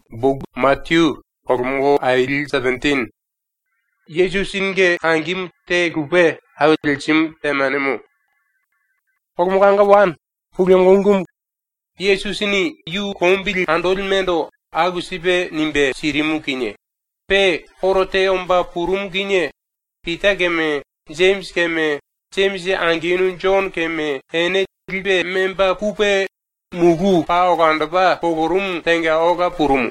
Book Matthew Ormo Ail 17 Yesusinge hangim te gupe awilchim temanemu Ormo kanga wan Fulyongungum Yesusini yu kombil andolmendo agusibe nimbe sirimu kinye pe horote omba purum kinye Peter keme James keme James anginu John keme ene libe memba pupe mugu pa ogandaba pogorum tenga oga purum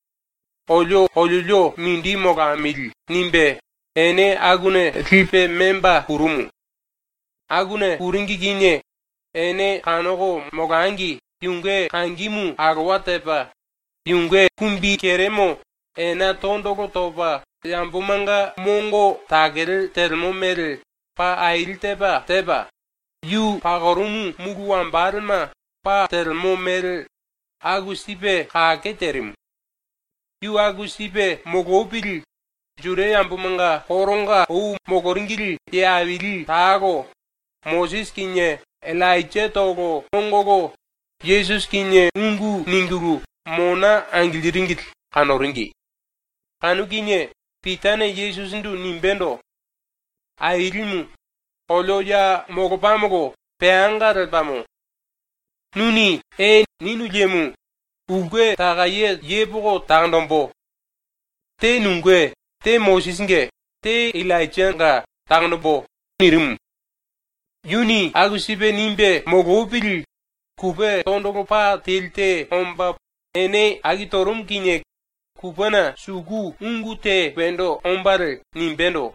olyo mindi moga mil nimbe ene agune libe memba purum agune puringi kinye ene kanogo mogangi yunge kangimu agwatepa yunge kumbi keremo ena tondogo topa yambumanga mongo tagel termomel pa ail teba yu pagorumu mugu ambarma pa termomel agusipe kaketerim yu agusipe mogobil jure yambumanga horonga ou mogoringil ya avili tago Moses kinye Elijah togo mongogo Jesus kinye ungu ninguru mona angiliringil kanoringi kanu kinye pitane Jesus ndu nimbendo airimu oloya mogopamogo peangarelpamo nuni ninu jemu ugwe tagaye yebogo tangdombo te nungwe te Mosesnge te Elijah nga tangdombo nirim yuni agusibe nimbe mogopil kupe tondogo pa tilte omba ene agitorum kinye kupana sugu ungute bendo ombare nimbendo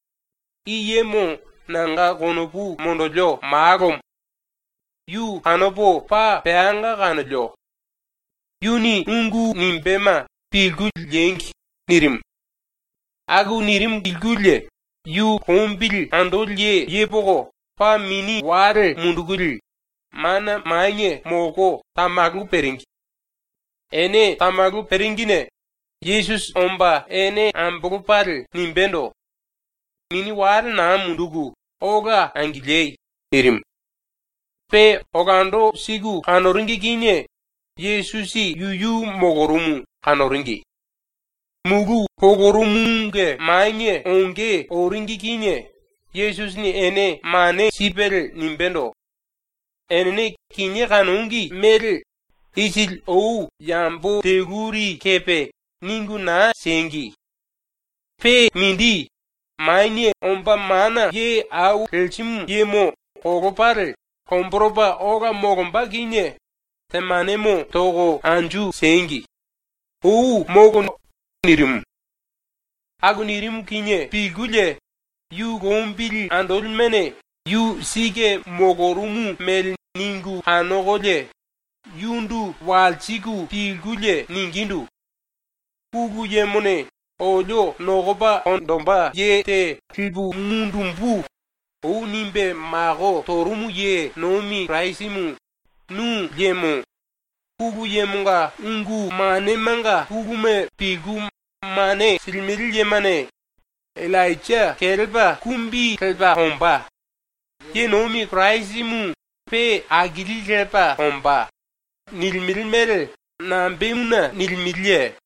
iyemo nanga konopu mondolyo magom yu kanopo pa peanga kanolyo yuni ungu nimbema pilgul yengi nirim agu nirim pilgulye yu kombil andolye yebogo pa mini ware mundugul mana manye moko tamagu peringi ene tamagu peringine Jesus omba ene ambugupal nimbendo mini ware na mundugu oga angilei nirim pe ogando sigu kanoringi kinye Yesusi yuyu mogorumu kanoringi mugu pogorumunge manye onge oringi kinye Jesus ni ene mane sipel nimbendo ene kinye kanungi mel isil ou yambo teguri kepe ningu na sengi pe mindi manye omba mana ye au kelchim yemo ogopare komproba oga mogomba kinye temanemo togo anju sengi ou mogo nirim agunirim kinye pigule yu gombili andolmene yu sige mogorumu mel ningu anogole yundu walchigu pigule ningindu kugu yemone olyo nogoba ondomba ye te kibu mundumbu ou nimbe mago torumu ye nomi raisimu nu yemo kugu yemunga ungu mane manga kugume pigu mane silmiril yemane Elijah kelba kumbi kelba homba ye nomi raisimu pe agili kelba homba nilmilmel na bemuna nilmilye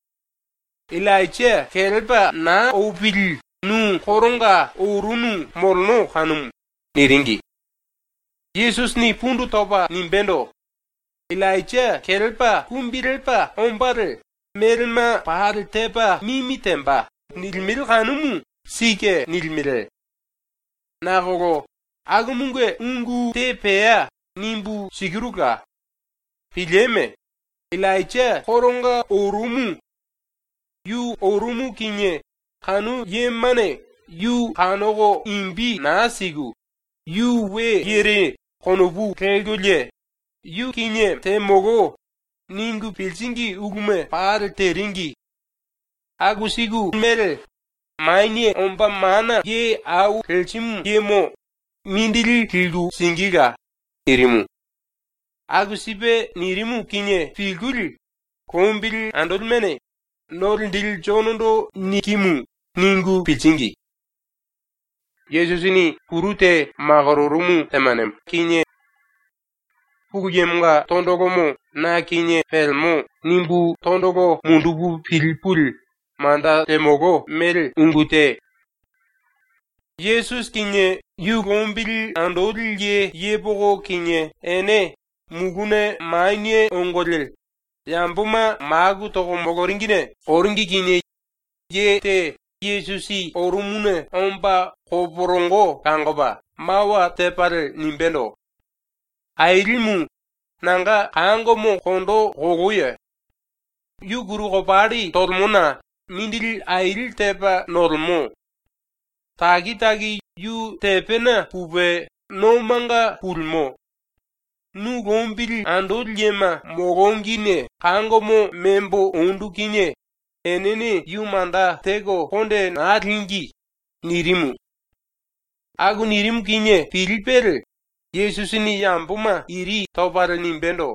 Elijah kelba na obil nu koronga orunu molno kanum niringi Jesus ni pundu toba nimbendo Elijah kelba kumbirelba ombare melma pahal teba mimi temba nilmil kanumu sike nilmile nagogo agumungwe ungu tepea nimbu sigiruga Pileme Elijah koronga orumu yu orumu kinye kanu yemane yu kanogo imbi nasigu yu we yere konobu kegulye yu kinye temogo ningu pilsingi ugume par teringi agusigu mere manye omba mana ye au kelchim yemo mindili kilgu singiga irimu agusibe nirimu kinye filguli kombil andolmene norindil jonondo nikimu ningu pilsingi Yesusini kurute magororumu temanem kinye pukuyemunga tondogomo na kinye pelmo nimbu tondogo mundubu pilpul manda temogo mel ungute. Yesus kinye yugombil andolil yebogo kinye ene mugune manye ongolil yambuma magu togo mogoringine oringi kinye te Yesusi orumune omba koporongo kangoba mawa tepare nimbendo ailimu nanga kangomo kondo goguye yuguru gopari tolmona mindil ail tepa normo tagi yu tepena pube no manga pulmo nu gombil andol yema mogongine kangomo membo ondukine enene yu manda tego konde naringi nirimu agu nirimu kinye pilipere Yesusini yambuma iri topare nimbendo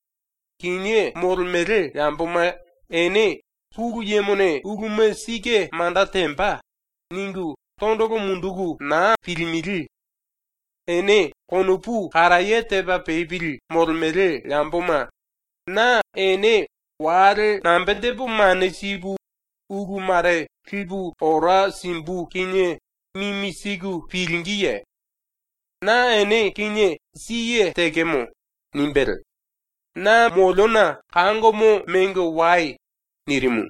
kinye molmere yambuma ene pugu yemone ugume sike manda tempa ningu tondogo mundugu na pilimiri ene konupu karaye teba peibil molmere yambuma na ene ware nambendebu manesibu ugu mare kibu ora simbu kinye mimisigu pilingiye na ene kinye siye tegemo nimbere na molona kangomo mengo wai nirimu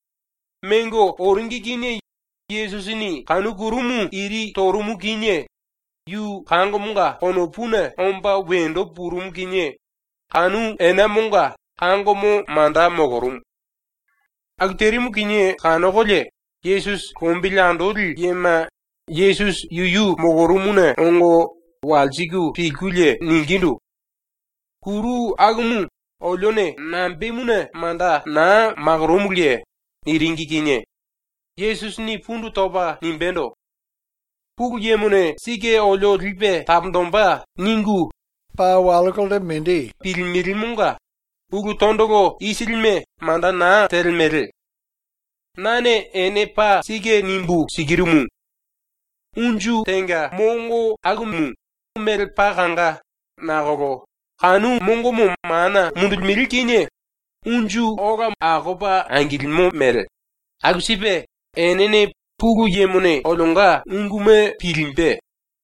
mengo oringi kinye Yesusini kanukurumu iri torumu kinye yu kangomunga konopune omba wendo purum kinye kanu enamunga kangomo manda mogorum akterimu kinye kanogole Yesus kombilandol yema Yesus yuyu mogorumune ongo waljigu pigule ningindu kuru agumu olone nambemune manda na magromulye niringi kinye Yesus ni pundu toba nimbendo pugu yemune sike olo ripe tabndomba ningu pa walkolde mendi pilmirimunga ugu tondogo isilme manda na telmere nane ene pa sige nimbu sigirumu unju tenga mongo agumu mel paganga nagogo kanu mongo mo mana mundul milkinye unju oga agoba angilmo mel agusibe enene pugu yemune olonga ungume pilimbe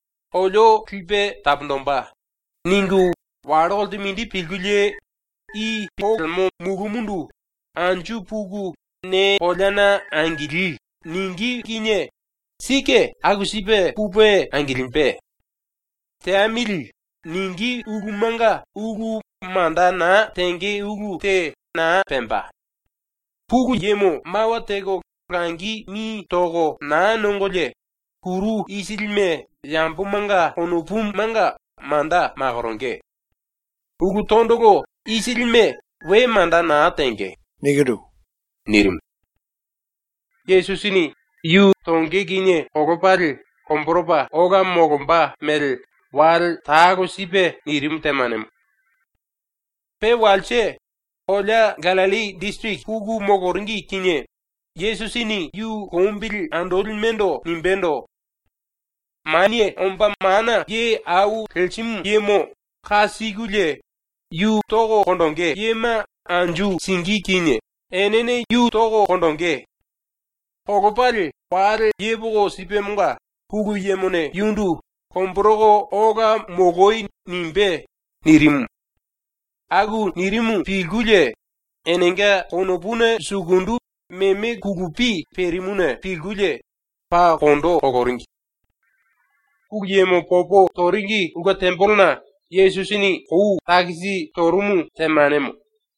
olo klibe tabndomba ningu warolde mindi pilgulye I olmo mugumundu anju pugu ne olana angili ningi kinye sike agusibe pube angilimpe te amil ningi ugumanga ugu manda na tenge ugu te na pemba pugu yemo mawatego rangi mi togo na nongole kuru isilme yambumanga onopumanga manda magoronge ugu tondogo isilme we manda na tenge nigidu nirim Yesusini yu tonge ginye ogopari komporoba oga mogomba mel wal tago sibe nirim temanem pe walche ola Galali district kugu mogoringi kinye Yesusini yu kombil andolmendo nimbendo manye omba mana ye au kelchim yemo khasigule yu togo kondonge yema anju singi kinye enene yu togo kondonge ogopari ware yebogo sipemunga pugu yemone yundu komporogo oga mogoi nimbe nirimu agu nirimu pilgule enenga konopune sugundu meme kugupi perimune pilgule pa kondo ogoringi kugiyemo popo toringi uga tempolna Yesusini kou takisi torumu temanemo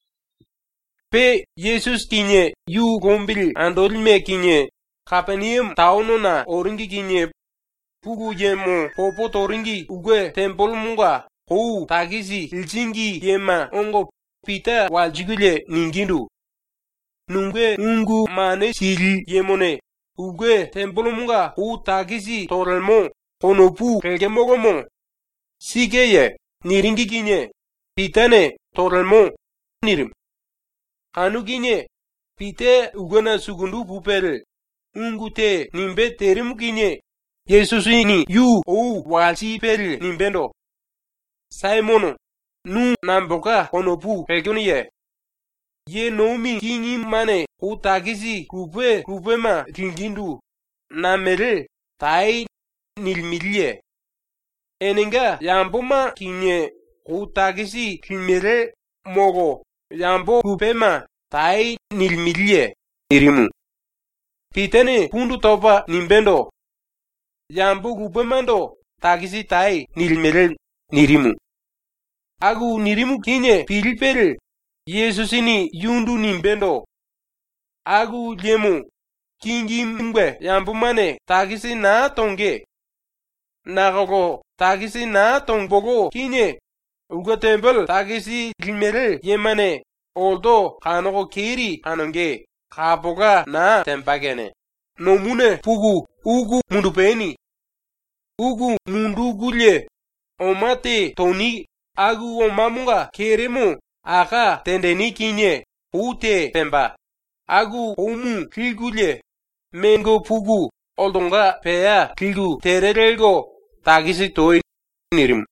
pe Yesus kinye yu gombil andolme kinye Kapeniem taonona oringi kinye kugiyemo popo toringi uga tempolmunga kou takisi ilchingi yema ongo pita waljigule ningindu nungwe ungu mane sili yemone uga tempolmunga kou takisi torelmo konopu kelgemogomo sikeye niringi kinye pitane torelmo nirim kanu kinye pite ugana sugundu pupere ungute nimbe terim kinye Yesusini yu ou walsi pere nimbendo Simono nu namboka onopu pelkoniye. Ye nomi kingi mane utakisi kupema kingindu namere tai nilmilye. Eninga yamboma kinye utakisi kimere mogo yambo kupema tai nilmilye irimu. Pitene kundu topa nimbendo yambo kupemando takisi tai nilmere nirimu. Agu nirimu kinye pilipere Yesusini yundu nimbendo. Agu lemu kingi mngwe yambumane takisi na tonge. Nagogo takisi na tongbogo kinye uga tembel takisi limere yemane oldo kanogo kiri anonge kaboga na tempagene. Nomune pugu ugu mundupeni. Ugu mundu gulye omate toni agu omamunga keremu aka tendeni kinye ute pemba. Agu omu kilgulye mengo pugu oldonga peya kilgu tererelgo takisi toy nirim.